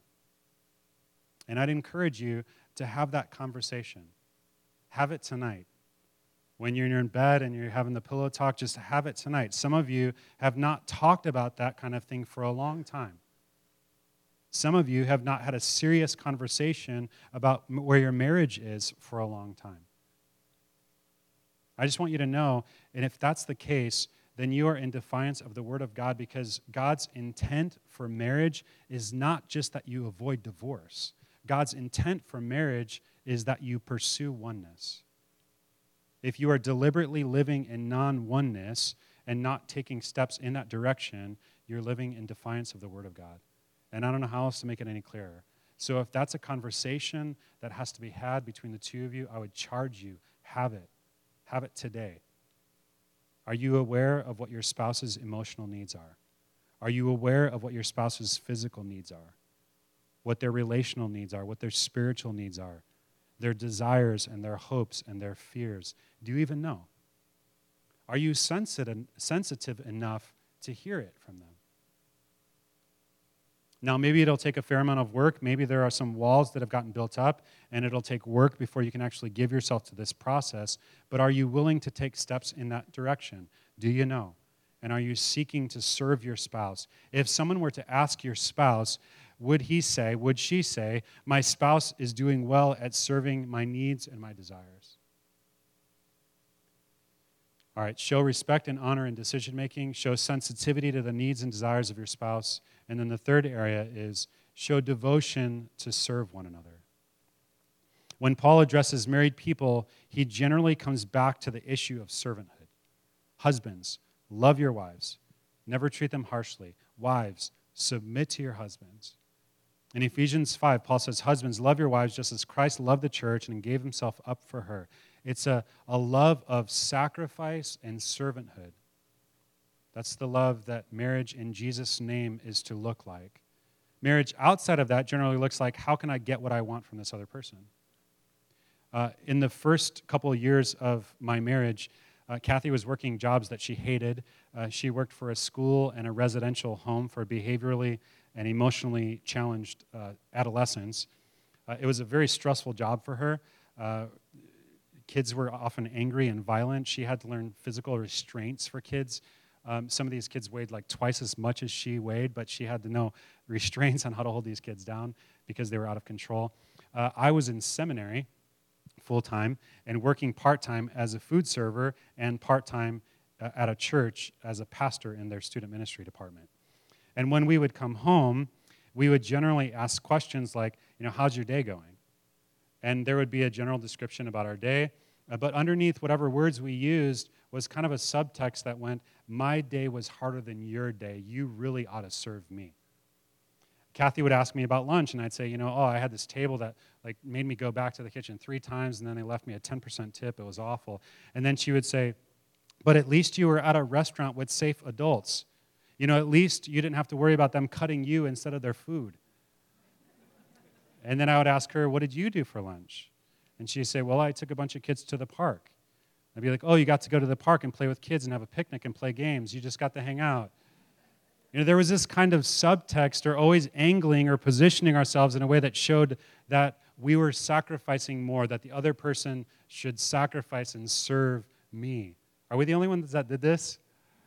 And I'd encourage you to have that conversation. Have it tonight. When you're in bed and you're having the pillow talk, just have it tonight. Some of you have not talked about that kind of thing for a long time. Some of you have not had a serious conversation about where your marriage is for a long time. I just want you to know, and if that's the case, then you are in defiance of the Word of God, because God's intent for marriage is not just that you avoid divorce. God's intent for marriage is that you pursue oneness. If you are deliberately living in non-oneness and not taking steps in that direction, you're living in defiance of the Word of God. And I don't know how else to make it any clearer. So if that's a conversation that has to be had between the two of you, I would charge you, have it. Have it today. Are you aware of what your spouse's emotional needs are? Are you aware of what your spouse's physical needs are? What their relational needs are? What their spiritual needs are? their desires and their hopes and their fears? Do you even know? Are you sensitive, sensitive enough to hear it from them? Now, maybe it'll take a fair amount of work. Maybe there are some walls that have gotten built up, and it'll take work before you can actually give yourself to this process. But are you willing to take steps in that direction? Do you know? And are you seeking to serve your spouse? If someone were to ask your spouse, would he say, would she say, my spouse is doing well at serving my needs and my desires? All right, show respect and honor in decision-making. Show sensitivity to the needs and desires of your spouse. And then the third area is show devotion to serve one another. When Paul addresses married people, he generally comes back to the issue of servanthood. Husbands, love your wives. Never treat them harshly. Wives, submit to your husbands. In Ephesians five, Paul says, husbands, love your wives just as Christ loved the church and gave himself up for her. It's a, a love of sacrifice and servanthood. That's the love that marriage in Jesus' name is to look like. Marriage outside of that generally looks like, how can I get what I want from this other person? Uh, in the first couple of years of my marriage, uh, Kathy was working jobs that she hated. Uh, she worked for a school and a residential home for behaviorally and emotionally challenged uh, adolescents. Uh, it was a very stressful job for her. Uh, kids were often angry and violent. She had to learn physical restraints for kids. Um, some of these kids weighed like twice as much as she weighed, but she had to know restraints on how to hold these kids down because they were out of control. Uh, I was in seminary full-time and working part-time as a food server and part-time uh, at a church as a pastor in their student ministry department. And when we would come home, we would generally ask questions like, you know, how's your day going? And there would be a general description about our day, uh, but underneath whatever words we used was kind of a subtext that went, my day was harder than your day. You really ought to serve me. Kathy would ask me about lunch, and I'd say, you know, oh, I had this table that like made me go back to the kitchen three times, and then they left me a ten percent tip. It was awful. And then she would say, but at least you were at a restaurant with safe adults. You know, at least you didn't have to worry about them cutting you instead of their food. And then I would ask her, what did you do for lunch? And she'd say, well, I took a bunch of kids to the park. I'd be like, oh, you got to go to the park and play with kids and have a picnic and play games. You just got to hang out. You know, there was this kind of subtext or always angling or positioning ourselves in a way that showed that we were sacrificing more, that the other person should sacrifice and serve me. Are we the only ones that did this?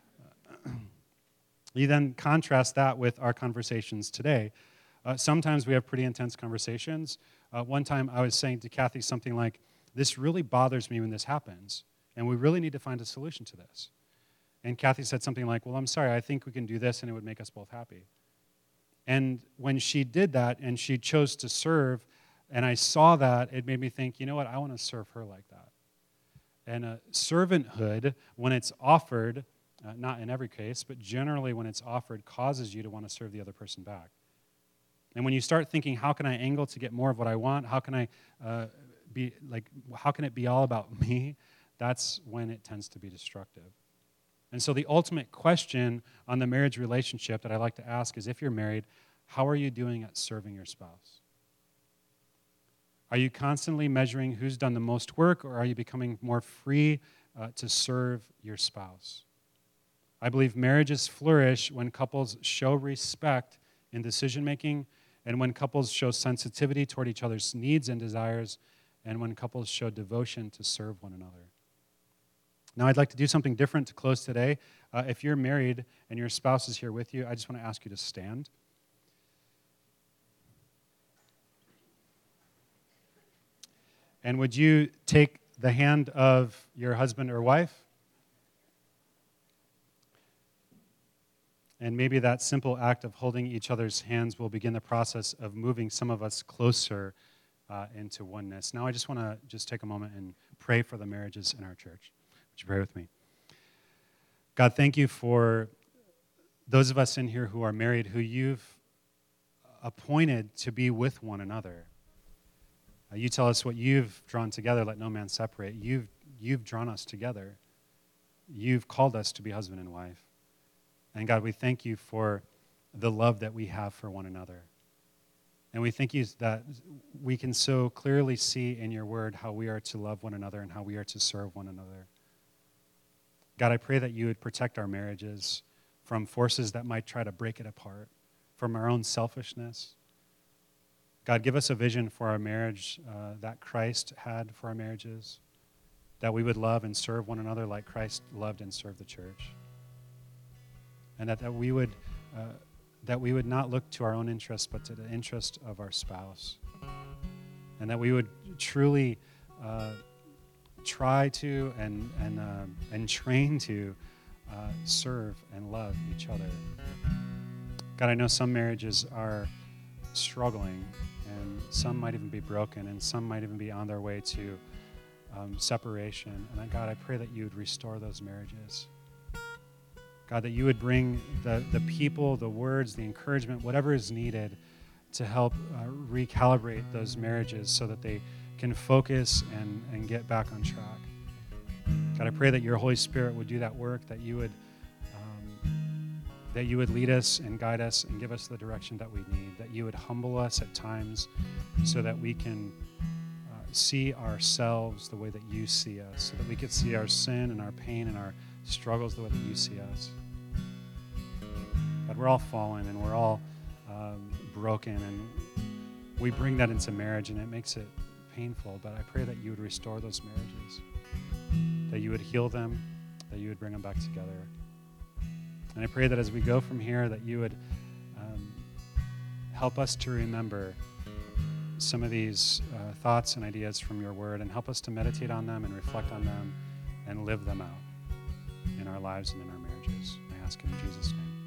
You then contrast that with our conversations today. Uh, sometimes we have pretty intense conversations. Uh, one time I was saying to Kathy something like, this really bothers me when this happens, and we really need to find a solution to this. And Kathy said something like, well, I'm sorry, I think we can do this, and it would make us both happy. And when she did that, and she chose to serve, and I saw that, it made me think, you know what, I want to serve her like that. And uh, servanthood, when it's offered, uh, not in every case, but generally when it's offered, causes you to want to serve the other person back. And when you start thinking, how can I angle to get more of what I want? How can I uh, be, like, how can it be all about me? That's when it tends to be destructive. And so the ultimate question on the marriage relationship that I like to ask is, if you're married, how are you doing at serving your spouse? Are you constantly measuring who's done the most work, or are you becoming more free uh, to serve your spouse? I believe marriages flourish when couples show respect in decision-making, and when couples show sensitivity toward each other's needs and desires, and when couples show devotion to serve one another. Now, I'd like to do something different to close today. Uh, if you're married and your spouse is here with you, I just want to ask you to stand. And would you take the hand of your husband or wife? And maybe that simple act of holding each other's hands will begin the process of moving some of us closer uh, into oneness. Now I just want to just take a moment and pray for the marriages in our church. Would you pray with me? God, thank you for those of us in here who are married, who you've appointed to be with one another. Uh, you tell us what you've drawn together, let no man separate. You've, you've drawn us together. You've called us to be husband and wife. And God, we thank you for the love that we have for one another. And we thank you that we can so clearly see in your word how we are to love one another and how we are to serve one another. God, I pray that you would protect our marriages from forces that might try to break it apart, from our own selfishness. God, give us a vision for our marriage uh, that Christ had for our marriages, that we would love and serve one another like Christ loved and served the church. And that, that we would uh, that we would not look to our own interests, but to the interest of our spouse. And that we would truly uh, try to and and uh, and train to uh, serve and love each other. God, I know some marriages are struggling, and some might even be broken, and some might even be on their way to um, separation. And God, I pray that you would restore those marriages. God, that you would bring the, the people, the words, the encouragement, whatever is needed to help uh, recalibrate those marriages so that they can focus and, and get back on track. God, I pray that your Holy Spirit would do that work, that you would um, that you would lead us and guide us and give us the direction that we need, that you would humble us at times so that we can uh, see ourselves the way that you see us, so that we could see our sin and our pain and our struggles the way that you see us. God, we're all fallen and we're all um, broken, and we bring that into marriage and it makes it painful, but I pray that you would restore those marriages, that you would heal them, that you would bring them back together. And I pray that as we go from here, that you would um, help us to remember some of these uh, thoughts and ideas from your word, and help us to meditate on them and reflect on them and live them out in our lives and in our marriages. I ask in Jesus' name.